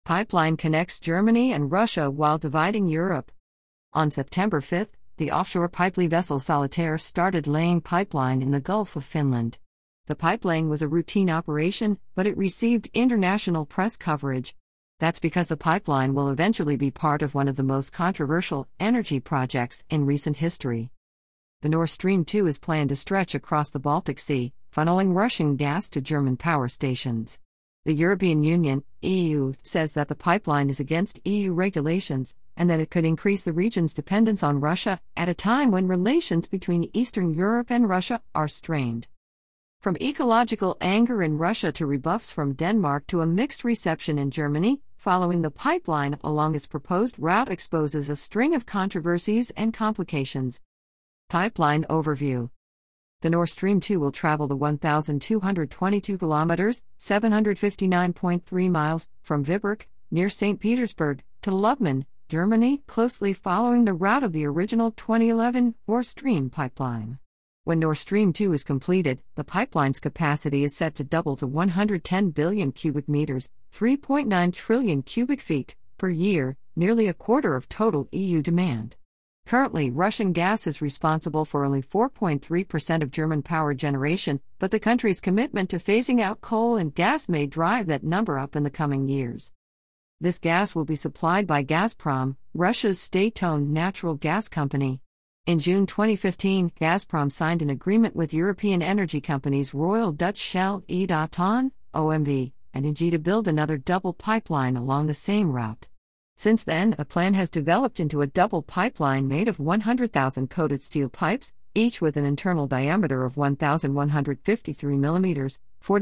Pipeline connects Germany and Russia while dividing Europe. On September 5, the offshore pipeline vessel Solitaire started laying pipeline in the Gulf of Finland. The pipelaying was a routine operation, but it received international press coverage. That's because the pipeline will eventually be part of one of the most controversial energy projects in recent history. The Nord Stream 2 is planned to stretch across the Baltic Sea, funneling Russian gas to German power stations. The European Union, EU, says that the pipeline is against EU regulations, and that it could increase the region's dependence on Russia at a time when relations between Eastern Europe and Russia are strained. From ecological anger in Russia to rebuffs from Denmark to a mixed reception in Germany, following the pipeline along its proposed route exposes a string of controversies and complications. Pipeline overview. The Nord Stream 2 will travel the 1,222 kilometers, 759.3 miles, from Viborg, near St. Petersburg, to Lubmin, Germany, closely following the route of the original 2011 Nord Stream pipeline. When Nord Stream 2 is completed, the pipeline's capacity is set to double to 110 billion cubic meters, 3.9 trillion cubic feet, per year, nearly a quarter of total EU demand. Currently, Russian gas is responsible for only 4.3% of German power generation, but the country's commitment to phasing out coal and gas may drive that number up in the coming years. This gas will be supplied by Gazprom, Russia's state-owned natural gas company. In June 2015, Gazprom signed an agreement with European energy companies Royal Dutch Shell Edaton, OMV, and ENGIE to build another double pipeline along the same route. Since then, a plan has developed into a double pipeline made of 100,000 coated steel pipes, each with an internal diameter of 1,153 mm,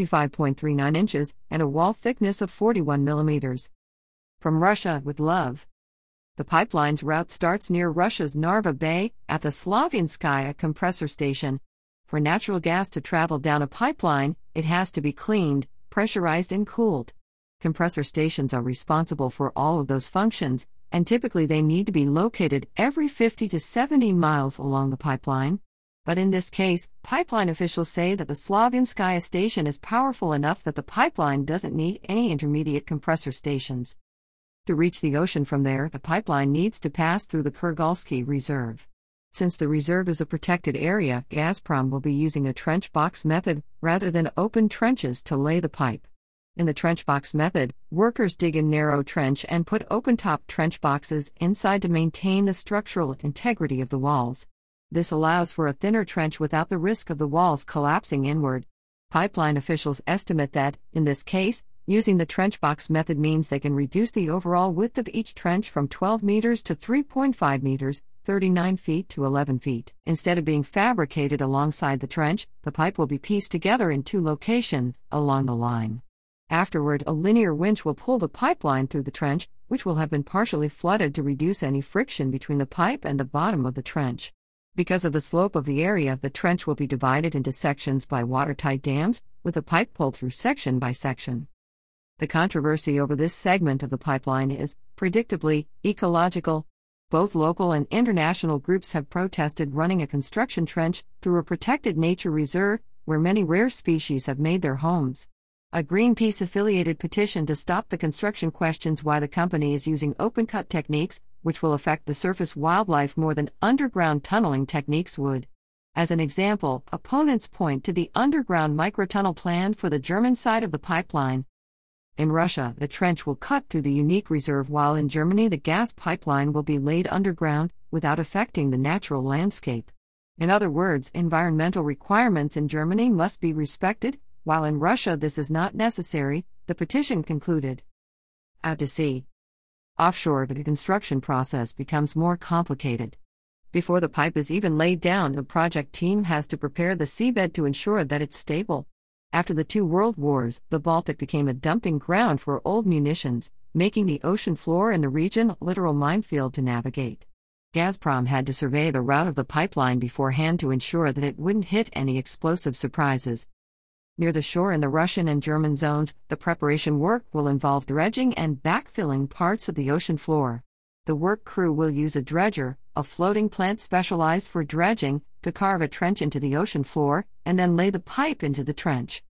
45.39 inches, and a wall thickness of 41 mm. From Russia with love. The pipeline's route starts near Russia's Narva Bay, at the Slavianskaya compressor station. For natural gas to travel down a pipeline, it has to be cleaned, pressurized and cooled. Compressor stations are responsible for all of those functions, and typically they need to be located every 50 to 70 miles along the pipeline. But in this case, pipeline officials say that the Slavianskaya station is powerful enough that the pipeline doesn't need any intermediate compressor stations. To reach the ocean from there, the pipeline needs to pass through the Kurgalsky Reserve. Since the reserve is a protected area, Gazprom will be using a trench box method rather than open trenches to lay the pipe. In the trench box method, workers dig a narrow trench and put open-top trench boxes inside to maintain the structural integrity of the walls. This allows for a thinner trench without the risk of the walls collapsing inward. Pipeline officials estimate that, in this case, using the trench box method means they can reduce the overall width of each trench from 12 meters to 3.5 meters, 39 feet to 11 feet. Instead of being fabricated alongside the trench, the pipe will be pieced together in two locations along the line. Afterward, a linear winch will pull the pipeline through the trench, which will have been partially flooded to reduce any friction between the pipe and the bottom of the trench. Because of the slope of the area, the trench will be divided into sections by watertight dams, with the pipe pulled through section by section. The controversy over this segment of the pipeline is, predictably, ecological. Both local and international groups have protested running a construction trench through a protected nature reserve, where many rare species have made their homes. A Greenpeace-affiliated petition to stop the construction questions why the company is using open-cut techniques, which will affect the surface wildlife more than underground tunneling techniques would. As an example, opponents point to the underground microtunnel plan for the German side of the pipeline. In Russia, the trench will cut through the unique reserve, while in Germany the gas pipeline will be laid underground, without affecting the natural landscape. In other words, environmental requirements in Germany must be respected, while in Russia this is not necessary, the petition concluded. Out to sea. Offshore, the construction process becomes more complicated. Before the pipe is even laid down, the project team has to prepare the seabed to ensure that it's stable. After the two world wars, the Baltic became a dumping ground for old munitions, making the ocean floor in the region a literal minefield to navigate. Gazprom had to survey the route of the pipeline beforehand to ensure that it wouldn't hit any explosive surprises. Near the shore in the Russian and German zones, the preparation work will involve dredging and backfilling parts of the ocean floor. The work crew will use a dredger, a floating plant specialized for dredging, to carve a trench into the ocean floor, and then lay the pipe into the trench.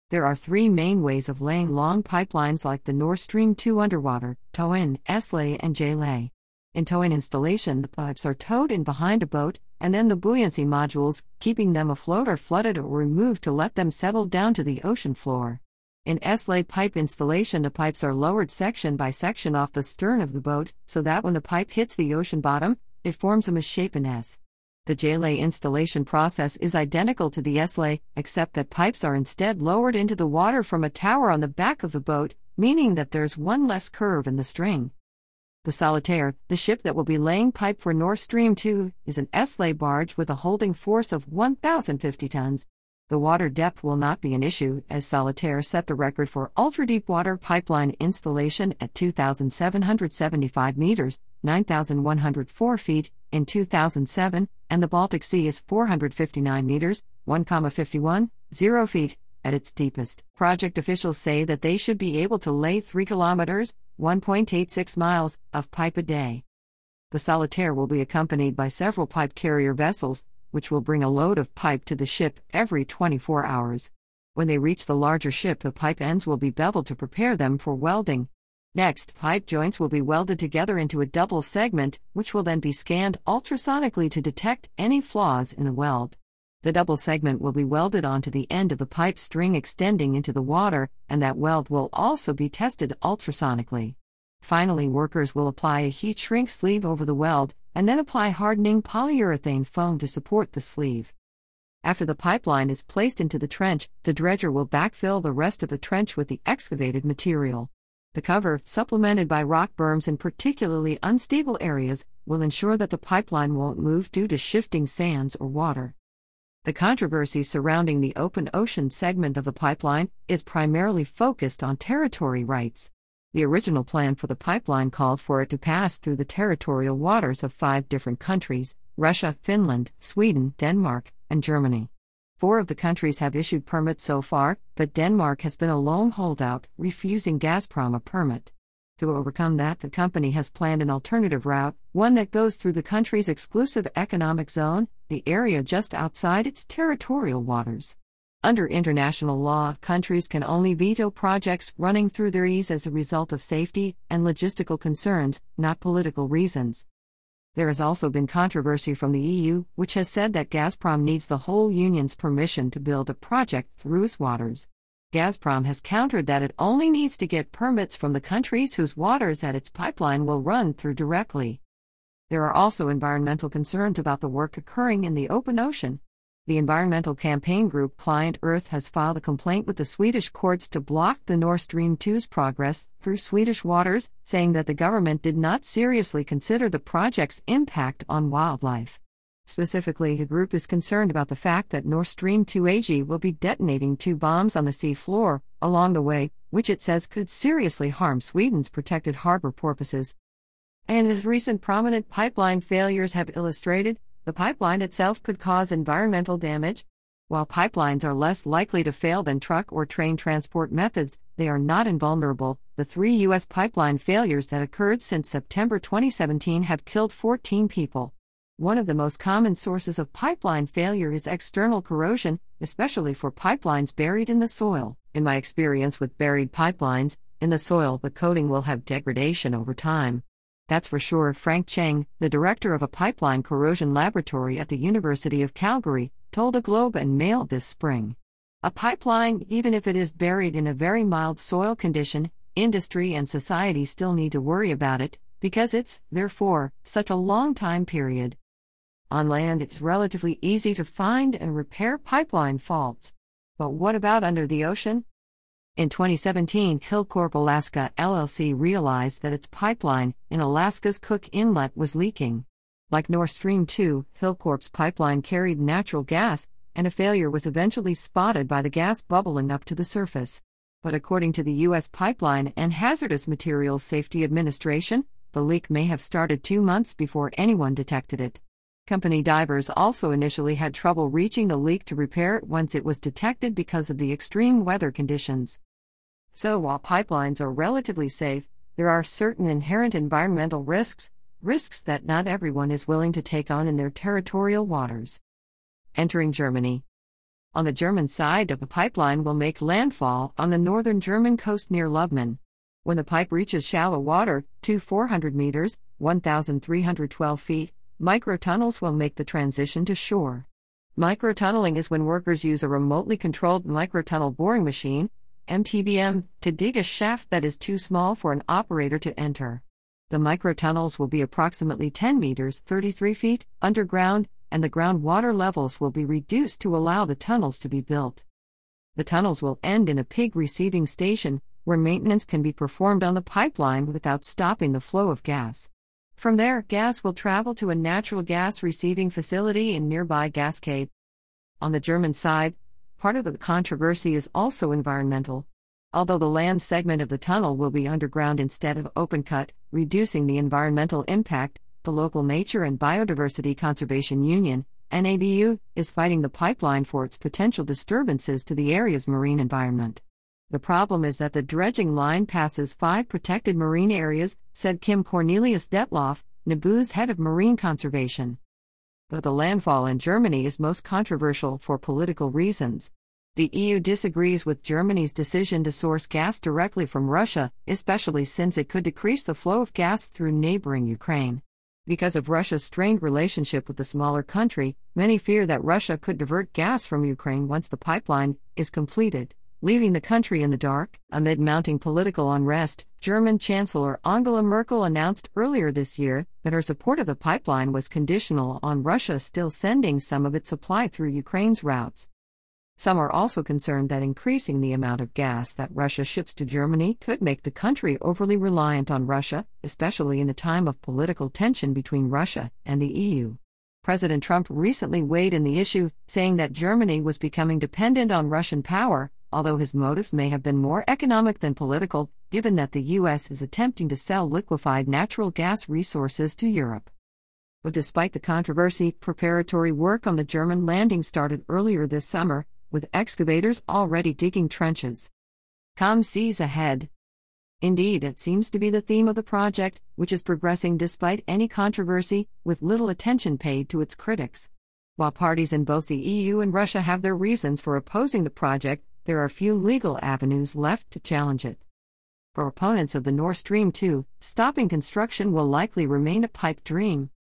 There are three main ways of laying long pipelines like the Nord Stream 2 underwater: towing, S-lay, and J-lay. In towing installation, the pipes are towed in behind a boat, and then the buoyancy modules, keeping them afloat, are flooded or removed to let them settle down to the ocean floor. In S-lay pipe installation, the pipes are lowered section by section off the stern of the boat, so that when the pipe hits the ocean bottom, it forms a misshapen S. The J-lay installation process is identical to the S-lay, except that pipes are instead lowered into the water from a tower on the back of the boat, meaning that there's one less curve in the string. The Solitaire, the ship that will be laying pipe for Nord Stream 2, is an S-lay barge with a holding force of 1,050 tons. The water depth will not be an issue, as Solitaire set the record for ultra-deep-water pipeline installation at 2,775 meters, 9,104 feet, in 2007, and the Baltic Sea is 459 meters, 1,51, feet, at its deepest. Project officials say that they should be able to lay 3 kilometers, 1.86 miles, of pipe a day. The Solitaire will be accompanied by several pipe carrier vessels, which will bring a load of pipe to the ship every 24 hours. When they reach the larger ship, the pipe ends will be beveled to prepare them for welding. Next, pipe joints will be welded together into a double segment, which will then be scanned ultrasonically to detect any flaws in the weld. The double segment will be welded onto the end of the pipe string extending into the water, and that weld will also be tested ultrasonically. Finally, workers will apply a heat shrink sleeve over the weld, and then apply hardening polyurethane foam to support the sleeve. After the pipeline is placed into the trench, the dredger will backfill the rest of the trench with the excavated material. The cover, supplemented by rock berms in particularly unstable areas, will ensure that the pipeline won't move due to shifting sands or water. The controversy surrounding the open ocean segment of the pipeline is primarily focused on territory rights. The original plan for the pipeline called for it to pass through the territorial waters of 5 different countries: Russia, Finland, Sweden, Denmark, and Germany. 4 of the countries have issued permits so far, but Denmark has been a lone holdout, refusing Gazprom a permit. To overcome that, the company has planned an alternative route, one that goes through the country's exclusive economic zone, the area just outside its territorial waters. Under international law, countries can only veto projects running through their seas as a result of safety and logistical concerns, not political reasons. There has also been controversy from the EU, which has said that Gazprom needs the whole Union's permission to build a project through its waters. Gazprom has countered that it only needs to get permits from the countries whose waters that its pipeline will run through directly. There are also environmental concerns about the work occurring in the open ocean. The environmental campaign group Client Earth has filed a complaint with the Swedish courts to block the Nord Stream 2's progress through Swedish waters, saying that the government did not seriously consider the project's impact on wildlife. Specifically, the group is concerned about the fact that Nord Stream 2 AG will be detonating 2 bombs on the sea floor along the way, which it says could seriously harm Sweden's protected harbor porpoises. And as recent prominent pipeline failures have illustrated, the pipeline itself could cause environmental damage. While pipelines are less likely to fail than truck or train transport methods, they are not invulnerable. The 3 U.S. pipeline failures that occurred since September 2017 have killed 14 people. One of the most common sources of pipeline failure is external corrosion, especially for pipelines buried in the soil. In my experience with buried pipelines, in the soil the coating will have degradation over time. That's for sure. Frank Cheng, the director of a pipeline corrosion laboratory at the University of Calgary, told the Globe and Mail this spring. A pipeline, even if it is buried in a very mild soil condition, industry and society still need to worry about it, because it's, therefore, such a long time period. On land, it's relatively easy to find and repair pipeline faults. But what about under the ocean? In 2017, Hilcorp Alaska LLC realized that its pipeline in Alaska's Cook Inlet was leaking. Like Nord Stream 2, Hilcorp's pipeline carried natural gas, and a failure was eventually spotted by the gas bubbling up to the surface. But according to the U.S. Pipeline and Hazardous Materials Safety Administration, the leak may have started 2 months before anyone detected it. Company divers also initially had trouble reaching the leak to repair it once it was detected because of the extreme weather conditions. So while pipelines are relatively safe, there are certain inherent environmental risks that not everyone is willing to take on in their territorial waters. Entering Germany. On the German side, the pipeline will make landfall on the northern German coast near Lubmin. When the pipe reaches shallow water, 400 meters, 1,312 feet, microtunnels will make the transition to shore. Microtunneling is when workers use a remotely controlled microtunnel boring machine, MTBM, to dig a shaft that is too small for an operator to enter. The microtunnels will be approximately 10 meters, 33 feet, underground, and the groundwater levels will be reduced to allow the tunnels to be built. The tunnels will end in a pig receiving station, where maintenance can be performed on the pipeline without stopping the flow of gas. From there, gas will travel to a natural gas receiving facility in nearby Gascade. On the German side, part of the controversy is also environmental. Although the land segment of the tunnel will be underground instead of open cut, reducing the environmental impact, the local Nature and Biodiversity Conservation Union, NABU, is fighting the pipeline for its potential disturbances to the area's marine environment. The problem is that the dredging line passes 5 protected marine areas, said Kim Cornelius Detloff, NABU's head of marine conservation. But the landfall in Germany is most controversial for political reasons. The EU disagrees with Germany's decision to source gas directly from Russia, especially since it could decrease the flow of gas through neighboring Ukraine. Because of Russia's strained relationship with the smaller country, many fear that Russia could divert gas from Ukraine once the pipeline is completed, leaving the country in the dark. Amid mounting political unrest, German Chancellor Angela Merkel announced earlier this year that her support of the pipeline was conditional on Russia still sending some of its supply through Ukraine's routes. Some are also concerned that increasing the amount of gas that Russia ships to Germany could make the country overly reliant on Russia, especially in a time of political tension between Russia and the EU. President Trump recently weighed in the issue, saying that Germany was becoming dependent on Russian power, although his motives may have been more economic than political, given that the U.S. is attempting to sell liquefied natural gas resources to Europe. But despite the controversy, preparatory work on the German landing started earlier this summer, with excavators already digging trenches. Calm seas ahead. Indeed, it seems to be the theme of the project, which is progressing despite any controversy, with little attention paid to its critics. While parties in both the EU and Russia have their reasons for opposing the project, there are few legal avenues left to challenge it. For opponents of the Nord Stream 2, stopping construction will likely remain a pipe dream.